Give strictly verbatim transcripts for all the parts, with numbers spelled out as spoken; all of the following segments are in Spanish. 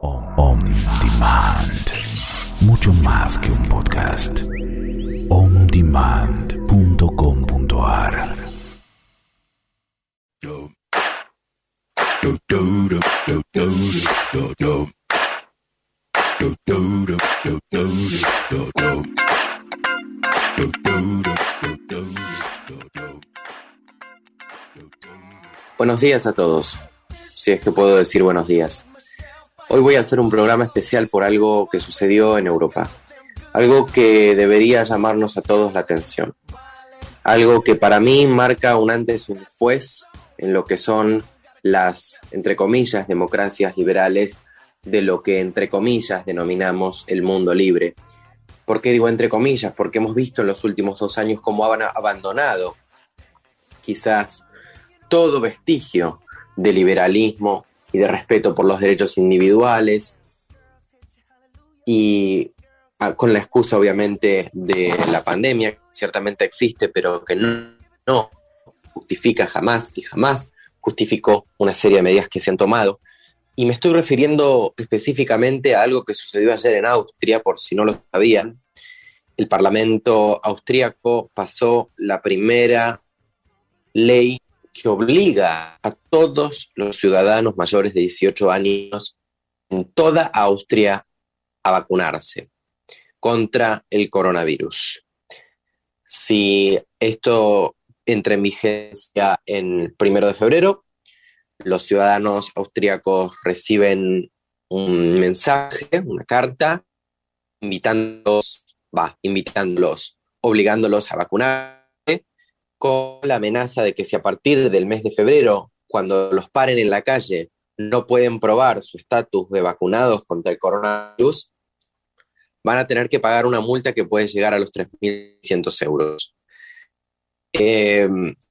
On Demand. Mucho más que un podcast. on demand punto com punto a r. Buenos días a todos, si es que puedo decir buenos días. Hoy voy a hacer un programa especial por algo que sucedió en Europa, algo que debería llamarnos a todos la atención, algo que para mí marca un antes y un después en lo que son las, entre comillas, democracias liberales de lo que, entre comillas, denominamos el mundo libre. ¿Por qué digo entre comillas? Porque hemos visto en los últimos dos años cómo han abandonado quizás todo vestigio de liberalismo y de respeto por los derechos individuales, y con la excusa obviamente de la pandemia, que ciertamente existe, pero que no, no justifica jamás y jamás justificó una serie de medidas que se han tomado. Y me estoy refiriendo específicamente a algo que sucedió ayer en Austria, por si no lo sabían. El Parlamento austríaco pasó la primera ley que obliga a todos los ciudadanos mayores de dieciocho años en toda Austria a vacunarse contra el coronavirus. Si esto entra en vigencia el primero de febrero, los ciudadanos austríacos reciben un mensaje, una carta, invitándolos, va, invitándolos, obligándolos a vacunar, con la amenaza de que si a partir del mes de febrero, cuando los paren en la calle, no pueden probar su estatus de vacunados contra el coronavirus, van a tener que pagar una multa que puede llegar a los tres mil seiscientos euros. Eh,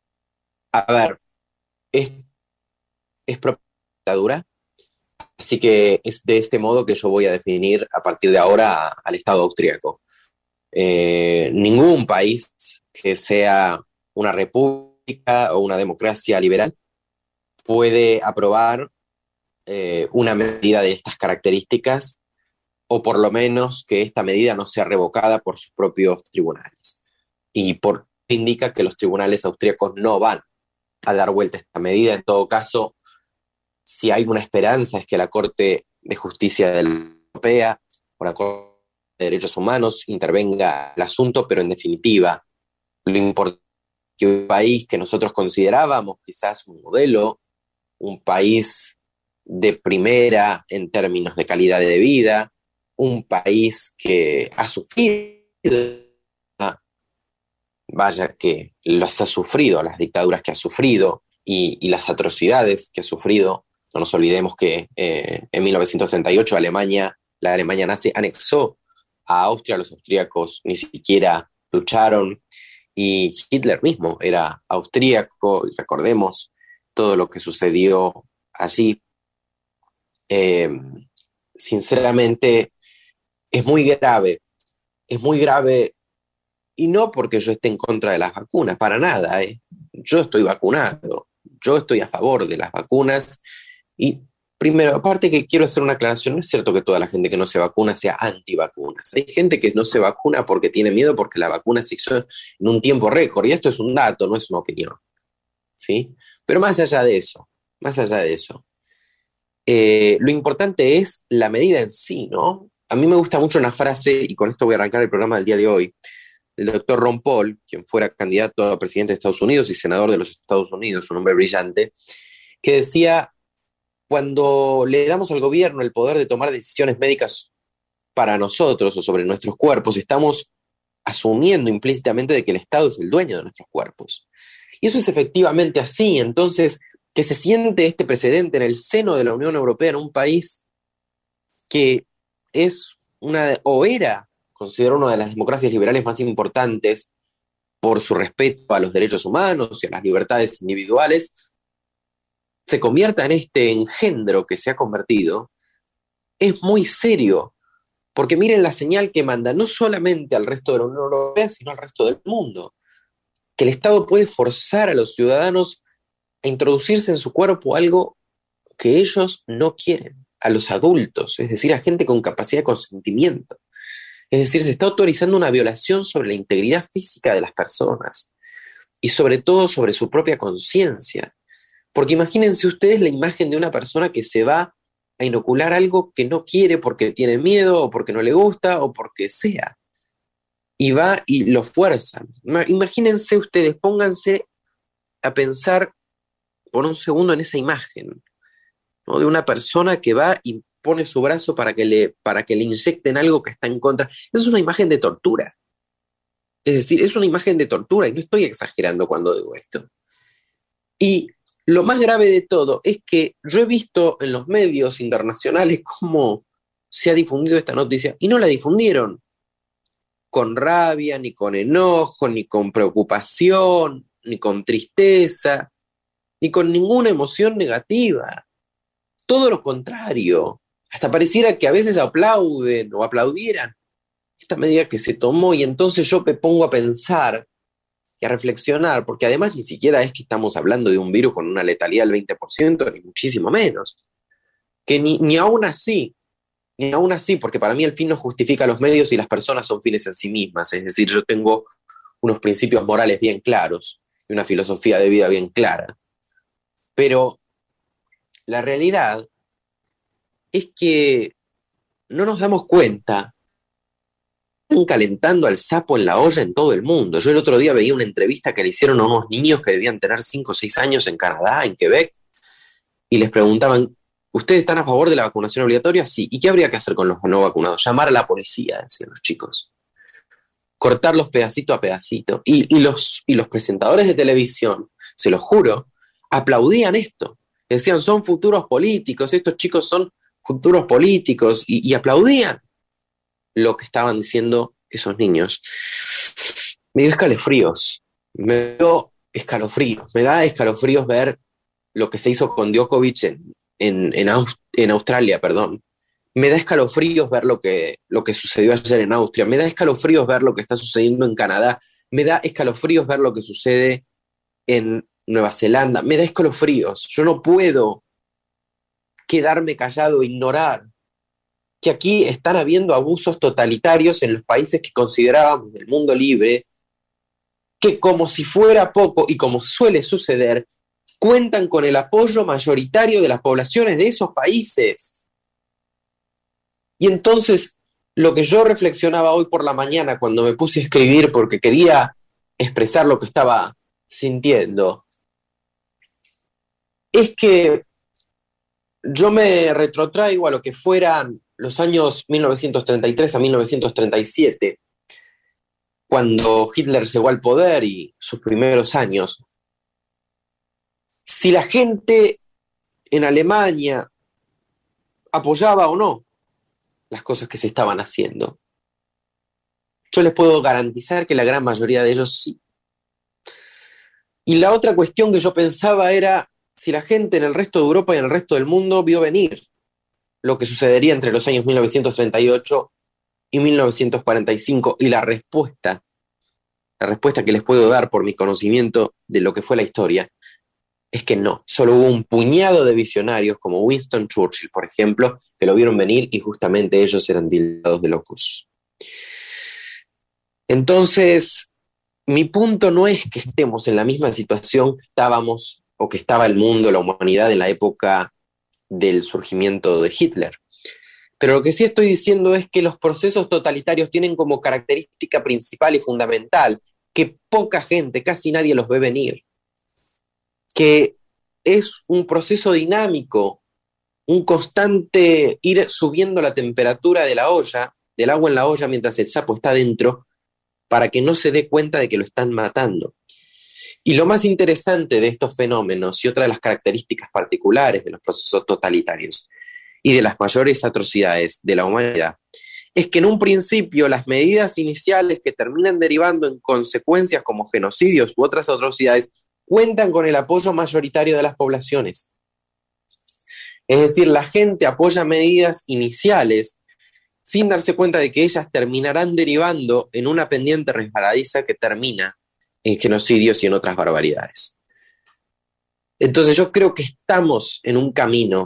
a ver, es, es propiedad dura, así que es de este modo que yo voy a definir a partir de ahora a, al Estado austríaco. Eh, ningún país que sea una república o una democracia liberal puede aprobar eh, una medida de estas características, o por lo menos que esta medida no sea revocada por sus propios tribunales. Y por indica que los tribunales austríacos no van a dar vuelta a esta medida. En todo caso, si hay una esperanza es que la Corte de Justicia de la Unión Europea o la Corte de Derechos Humanos intervenga el asunto, pero en definitiva, lo importante que un país que nosotros considerábamos quizás un modelo, un país de primera en términos de calidad de vida, un país que ha sufrido, vaya que las ha sufrido, las dictaduras que ha sufrido y, y las atrocidades que ha sufrido. No nos olvidemos que eh, en mil novecientos treinta y ocho Alemania, la Alemania nazi anexó a Austria, los austríacos ni siquiera lucharon, y Hitler mismo era austríaco, y recordemos todo lo que sucedió allí. Eh, sinceramente, es muy grave, es muy grave, y no porque yo esté en contra de las vacunas, para nada, ¿eh? Yo estoy vacunado, yo estoy a favor de las vacunas, y primero, aparte que quiero hacer una aclaración, no es cierto que toda la gente que no se vacuna sea antivacunas. Hay gente que no se vacuna porque tiene miedo porque la vacuna se hizo en un tiempo récord, y esto es un dato, no es una opinión, ¿sí? Pero más allá de eso, más allá de eso, eh, lo importante es la medida en sí, ¿no? A mí me gusta mucho una frase, y con esto voy a arrancar el programa del día de hoy, del doctor Ron Paul, quien fuera candidato a presidente de Estados Unidos y senador de los Estados Unidos, un hombre brillante, que decía: cuando le damos al gobierno el poder de tomar decisiones médicas para nosotros o sobre nuestros cuerpos, estamos asumiendo implícitamente de que el Estado es el dueño de nuestros cuerpos. Y eso es efectivamente así. Entonces, que se siente este precedente en el seno de la Unión Europea, en un país que es una, o era, considero una de las democracias liberales más importantes por su respeto a los derechos humanos y a las libertades individuales, se convierta en este engendro que se ha convertido, es muy serio, porque miren la señal que manda no solamente al resto de la Unión Europea, sino al resto del mundo, que el Estado puede forzar a los ciudadanos a introducirse en su cuerpo algo que ellos no quieren. a los adultos, es decir, a gente con capacidad de consentimiento. Es decir, se está autorizando una violación sobre la integridad física de las personas y sobre todo sobre su propia conciencia. Porque imagínense ustedes la imagen de una persona que se va a inocular algo que no quiere porque tiene miedo o porque no le gusta o porque sea. Y va y lo fuerzan. Imagínense ustedes, pónganse a pensar por un segundo en esa imagen, ¿no? De una persona que va y pone su brazo para que, le, para que le inyecten algo que está en contra. Es una imagen de tortura. Es decir, es una imagen de tortura, y no estoy exagerando cuando digo esto. Y lo más grave de todo es que yo he visto en los medios internacionales cómo se ha difundido esta noticia, y no la difundieron con rabia, ni con enojo, ni con preocupación, ni con tristeza, ni con ninguna emoción negativa. Todo lo contrario. Hasta pareciera que a veces aplauden o aplaudieran esta medida que se tomó, y entonces yo me pongo a pensar y a reflexionar, porque además ni siquiera es que estamos hablando de un virus con una letalidad del veinte por ciento, ni muchísimo menos. Que ni, ni aún así, ni aún así, porque para mí el fin no justifica los medios y las personas son fines en sí mismas. Es decir, yo tengo unos principios morales bien claros y una filosofía de vida bien clara. Pero la realidad es que no nos damos cuenta. Están calentando al sapo en la olla en todo el mundo. Yo el otro día veía una entrevista que le hicieron a unos niños que debían tener cinco o seis años en Canadá, en Quebec, y les preguntaban, ¿ustedes están a favor de la vacunación obligatoria? Sí. ¿Y qué habría que hacer con los no vacunados? Llamar a la policía, decían los chicos. Cortarlos pedacito a pedacito. Y, y, los, y los presentadores de televisión, se los juro, aplaudían esto. Decían, son futuros políticos, estos chicos son futuros políticos, y, y aplaudían lo que estaban diciendo esos niños. Me dio escalofríos, me dio escalofríos, me da escalofríos ver lo que se hizo con Djokovic en, en, en, Aust- en Australia, perdón. Me da escalofríos ver lo que, lo que sucedió ayer en Austria, me da escalofríos ver lo que está sucediendo en Canadá, me da escalofríos ver lo que sucede en Nueva Zelanda, me da escalofríos. Yo no puedo quedarme callado e ignorar que aquí están habiendo abusos totalitarios en los países que considerábamos del mundo libre, que como si fuera poco, y como suele suceder, cuentan con el apoyo mayoritario de las poblaciones de esos países. Y entonces, lo que yo reflexionaba hoy por la mañana cuando me puse a escribir porque quería expresar lo que estaba sintiendo, es que yo me retrotraigo a lo que fueran los años mil novecientos treinta y tres a mil novecientos treinta y siete, cuando Hitler llegó al poder y sus primeros años. Si la gente en Alemania apoyaba o no las cosas que se estaban haciendo, yo les puedo garantizar que la gran mayoría de ellos sí. Y la otra cuestión que yo pensaba era si la gente en el resto de Europa y en el resto del mundo vio venir lo que sucedería entre los años mil novecientos treinta y ocho y mil novecientos cuarenta y cinco, y la respuesta, la respuesta que les puedo dar por mi conocimiento de lo que fue la historia, es que no. Solo hubo un puñado de visionarios como Winston Churchill, por ejemplo, que lo vieron venir, y justamente ellos eran tildados de locos. Entonces, mi punto no es que estemos en la misma situación que estábamos o que estaba el mundo, la humanidad en la época del surgimiento de Hitler. Pero lo que sí estoy diciendo es que los procesos totalitarios tienen como característica principal y fundamental que poca gente, casi nadie los ve venir. Que es un proceso dinámico, un constante ir subiendo la temperatura de la olla, del agua en la olla mientras el sapo está dentro, para que no se dé cuenta de que lo están matando. Y lo más interesante de estos fenómenos, y otra de las características particulares de los procesos totalitarios y de las mayores atrocidades de la humanidad, es que en un principio las medidas iniciales que terminan derivando en consecuencias como genocidios u otras atrocidades cuentan con el apoyo mayoritario de las poblaciones. Es decir, la gente apoya medidas iniciales sin darse cuenta de que ellas terminarán derivando en una pendiente resbaladiza que termina en genocidios y en otras barbaridades. Entonces yo creo que estamos en un camino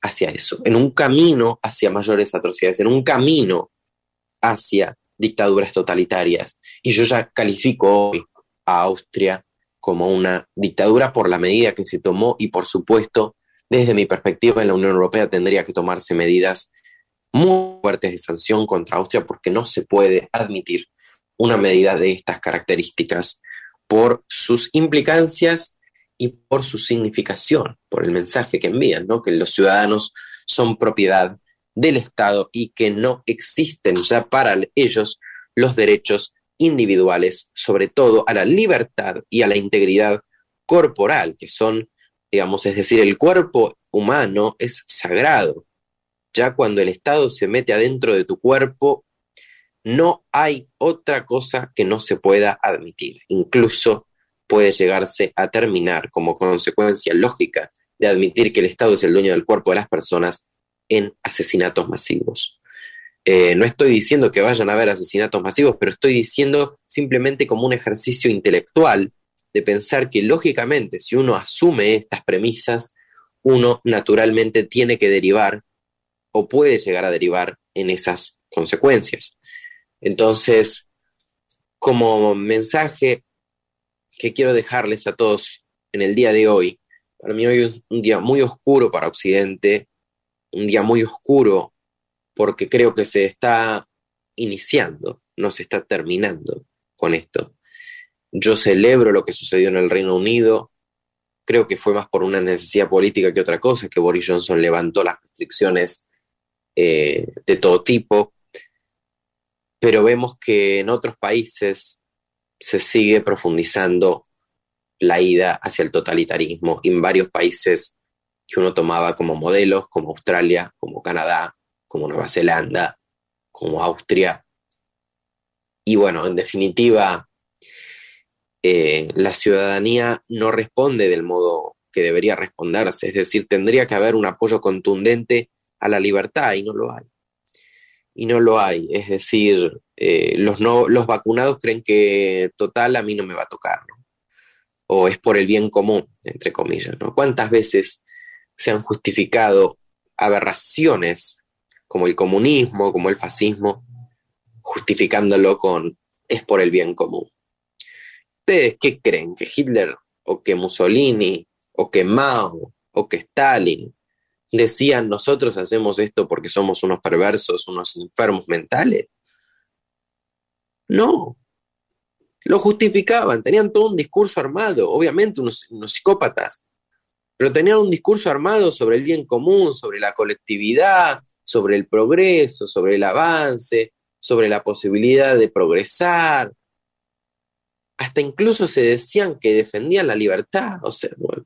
hacia eso, en un camino hacia mayores atrocidades, en un camino hacia dictaduras totalitarias. Y yo ya califico hoy a Austria como una dictadura por la medida que se tomó, y por supuesto, desde mi perspectiva, en la Unión Europea tendría que tomarse medidas muy fuertes de sanción contra Austria, porque no se puede admitir una medida de estas características por sus implicancias y por su significación, por el mensaje que envían, ¿no? Que los ciudadanos son propiedad del Estado y que no existen ya para ellos los derechos individuales, sobre todo a la libertad y a la integridad corporal, que son, digamos, es decir, el cuerpo humano es sagrado. Ya cuando el Estado se mete adentro de tu cuerpo, no hay otra cosa que no se pueda admitir. Incluso puede llegarse a terminar, como consecuencia lógica de admitir que el Estado es el dueño del cuerpo de las personas, en asesinatos masivos. Eh, no estoy diciendo que vayan a haber asesinatos masivos, pero estoy diciendo simplemente como un ejercicio intelectual de pensar que lógicamente, si uno asume estas premisas, uno naturalmente tiene que derivar o puede llegar a derivar en esas consecuencias. Entonces, como mensaje que quiero dejarles a todos en el día de hoy, para mí hoy es un día muy oscuro para Occidente, un día muy oscuro porque creo que se está iniciando, no se está terminando con esto. Yo celebro lo que sucedió en el Reino Unido, creo que fue más por una necesidad política que otra cosa, que Boris Johnson levantó las restricciones eh, de todo tipo, pero vemos que en otros países se sigue profundizando la ida hacia el totalitarismo, y en varios países que uno tomaba como modelos, como Australia, como Canadá, como Nueva Zelanda, como Austria. Y bueno, en definitiva, eh, la ciudadanía no responde del modo que debería responderse, es decir, tendría que haber un apoyo contundente a la libertad, y no lo hay. Y no lo hay, es decir, eh, los, no, los vacunados creen que total a mí no me va a tocar, ¿no? O es por el bien común, entre comillas, ¿no? ¿Cuántas veces se han justificado aberraciones como el comunismo, como el fascismo, justificándolo con es por el bien común? ¿Ustedes qué creen? ¿Que Hitler o que Mussolini o que Mao o que Stalin decían nosotros hacemos esto porque somos unos perversos, unos enfermos mentales? No, lo justificaban, tenían todo un discurso armado, obviamente unos, unos psicópatas, pero tenían un discurso armado sobre el bien común, sobre la colectividad, sobre el progreso, sobre el avance, sobre la posibilidad de progresar. Hasta incluso se decían que defendían la libertad, o sea, bueno,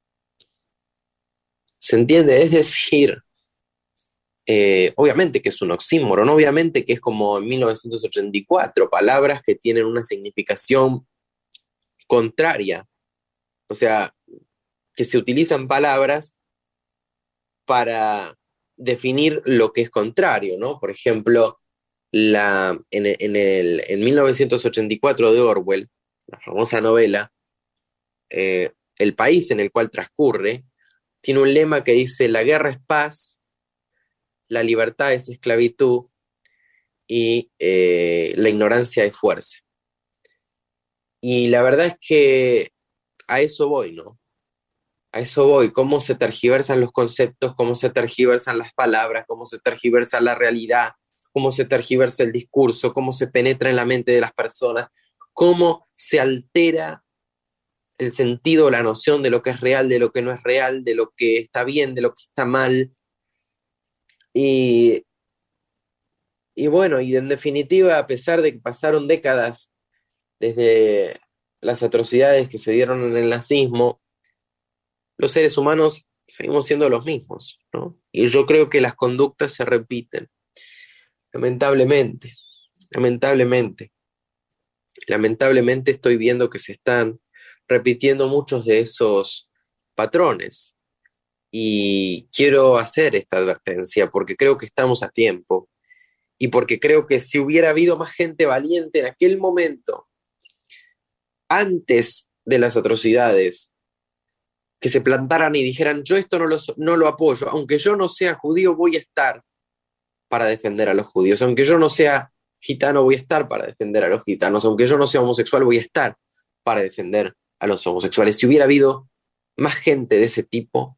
¿se entiende? Es decir, eh, obviamente que es un oxímoron, obviamente que es como en mil novecientos ochenta y cuatro, palabras que tienen una significación contraria, o sea, que se utilizan palabras para definir lo que es contrario, ¿no? Por ejemplo, la, en, en, el, en mil novecientos ochenta y cuatro de Orwell, la famosa novela, eh, el país en el cual transcurre tiene un lema que dice: la guerra es paz, la libertad es esclavitud y eh, la ignorancia es fuerza. Y la verdad es que a eso voy, ¿no? A eso voy, cómo se tergiversan los conceptos, cómo se tergiversan las palabras, cómo se tergiversa la realidad, cómo se tergiversa el discurso, cómo se penetra en la mente de las personas, cómo se altera el sentido, la noción de lo que es real, de lo que no es real, de lo que está bien, de lo que está mal. Y, y bueno, y en definitiva, a pesar de que pasaron décadas desde las atrocidades que se dieron en el nazismo, los seres humanos seguimos siendo los mismos, ¿no? Y yo creo que las conductas se repiten, lamentablemente, lamentablemente. Lamentablemente estoy viendo que se están repitiendo muchos de esos patrones. Y quiero hacer esta advertencia porque creo que estamos a tiempo y porque creo que si hubiera habido más gente valiente en aquel momento, antes de las atrocidades, que se plantaran y dijeran, yo esto no lo, no lo apoyo, aunque yo no sea judío, voy a estar para defender a los judíos, aunque yo no sea gitano, voy a estar para defender a los gitanos, aunque yo no sea homosexual, voy a estar para defender a los homosexuales. Si hubiera habido más gente de ese tipo,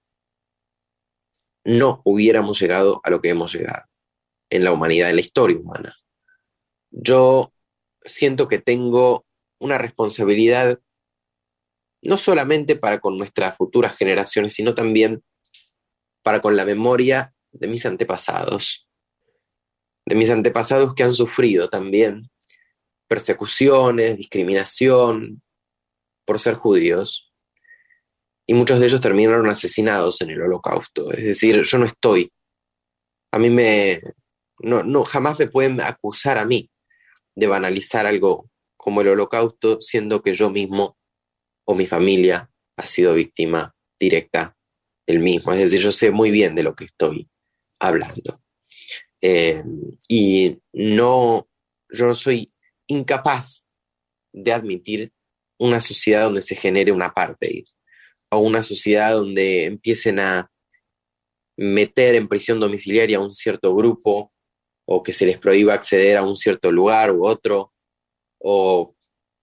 no hubiéramos llegado a lo que hemos llegado en la humanidad, en la historia humana. Yo siento que tengo una responsabilidad no solamente para con nuestras futuras generaciones, sino también para con la memoria de mis antepasados, de mis antepasados que han sufrido también persecuciones, discriminación por ser judíos, y muchos de ellos terminaron asesinados en el Holocausto. Es decir, yo no estoy, a mí me, no, no, jamás me pueden acusar a mí de banalizar algo como el Holocausto, siendo que yo mismo o mi familia ha sido víctima directa del mismo. Es decir, yo sé muy bien de lo que estoy hablando. Eh, y no, yo soy incapaz de admitir una sociedad donde se genere un apartheid, o una sociedad donde empiecen a meter en prisión domiciliaria a un cierto grupo, o que se les prohíba acceder a un cierto lugar u otro, o,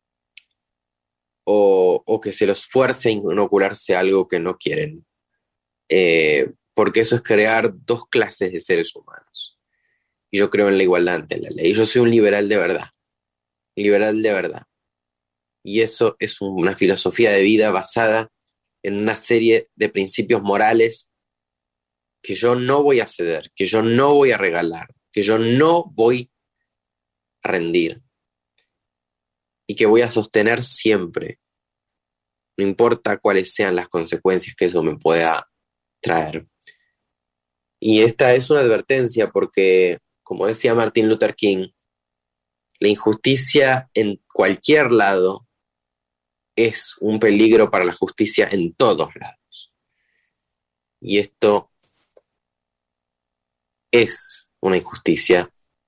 o, o que se los fuerce a inocularse algo que no quieren. Eh, porque eso es crear dos clases de seres humanos. Y yo creo en la igualdad ante la ley. Yo soy un liberal de verdad. Liberal de verdad. Y eso es una filosofía de vida basada en una serie de principios morales que yo no voy a ceder, que yo no voy a regalar, que yo no voy a rendir y que voy a sostener siempre, no importa cuáles sean las consecuencias que eso me pueda traer. Y esta es una advertencia porque, como decía Martin Luther King, la injusticia en cualquier lado es un peligro para la justicia en todos lados. Y esto es una injusticia,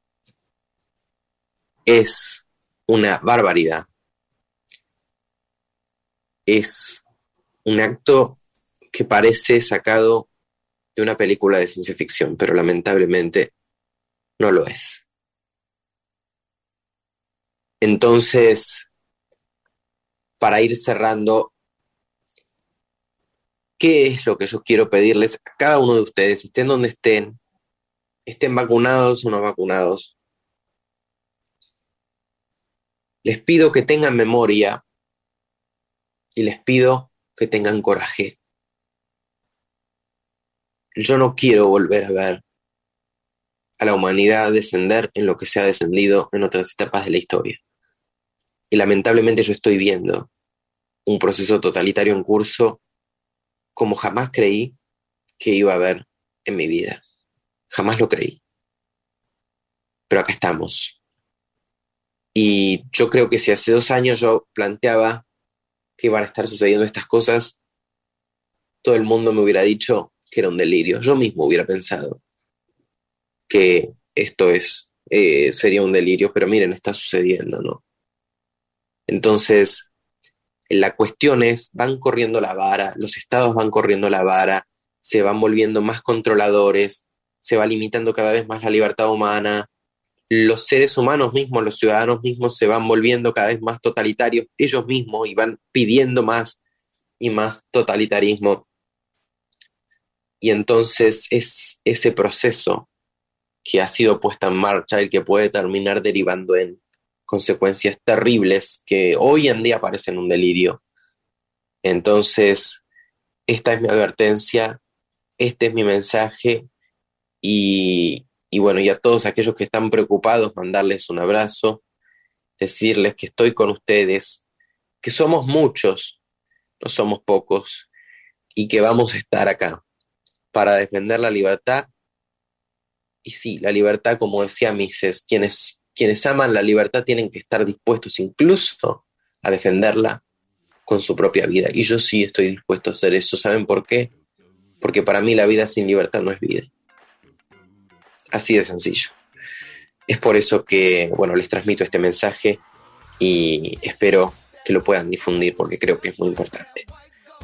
es una barbaridad, es un acto que parece sacado de una película de ciencia ficción, pero lamentablemente no lo es. Entonces, para ir cerrando, ¿qué es lo que yo quiero pedirles a cada uno de ustedes, estén donde estén, estén vacunados o no vacunados? Les pido que tengan memoria y les pido que tengan coraje. Yo no quiero volver a ver a la humanidad descender en lo que se ha descendido en otras etapas de la historia. Y lamentablemente yo estoy viendo un proceso totalitario en curso como jamás creí que iba a haber en mi vida. Jamás lo creí. Pero acá estamos. Y yo creo que si hace dos años yo planteaba que iban a estar sucediendo estas cosas, todo el mundo me hubiera dicho que era un delirio. Yo mismo hubiera pensado que esto es, eh, sería un delirio, pero miren, está sucediendo, ¿no? Entonces, la cuestión es, van corriendo la vara, los estados van corriendo la vara, se van volviendo más controladores, se va limitando cada vez más la libertad humana, los seres humanos mismos, los ciudadanos mismos se van volviendo cada vez más totalitarios ellos mismos y van pidiendo más y más totalitarismo. Y entonces es ese proceso que ha sido puesto en marcha el que puede terminar derivando en consecuencias terribles que hoy en día parecen un delirio. Entonces, esta es mi advertencia, este es mi mensaje y, y bueno, y a todos aquellos que están preocupados, mandarles un abrazo, decirles que estoy con ustedes, que somos muchos, no somos pocos, y que vamos a estar acá para defender la libertad. Y sí, la libertad, como decía Mises, quienes, quienes aman la libertad tienen que estar dispuestos incluso a defenderla con su propia vida. Y yo sí estoy dispuesto a hacer eso. ¿Saben por qué? Porque para mí la vida sin libertad no es vida. Así de sencillo. Es por eso que, bueno, les transmito este mensaje y espero que lo puedan difundir porque creo que es muy importante.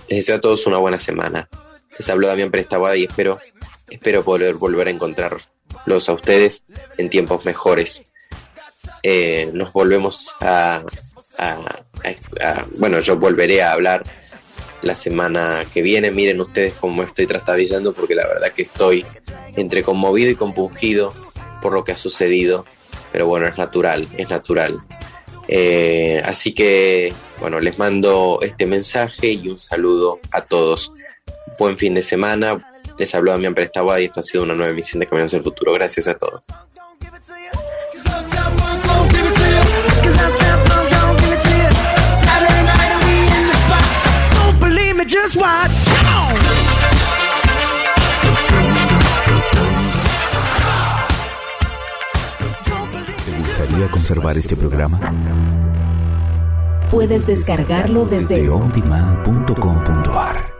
Les deseo a todos una buena semana. Les habló Damián Pérez Taboada y espero, espero poder volver a encontrarlos a ustedes en tiempos mejores. Eh, nos volvemos a, a, a, a... Bueno, yo volveré a hablar la semana que viene. Miren ustedes cómo me estoy trastabillando, porque la verdad que estoy entre conmovido y compungido por lo que ha sucedido. Pero bueno, es natural, es natural. Eh, así que, bueno, les mando este mensaje y un saludo a todos. Buen fin de semana. Les habló Damián Pérez Taboada y esto ha sido una nueva emisión de Caminos del Futuro. Gracias a todos. ¿Te gustaría conservar este programa? Puedes descargarlo desde on demand punto com punto a r.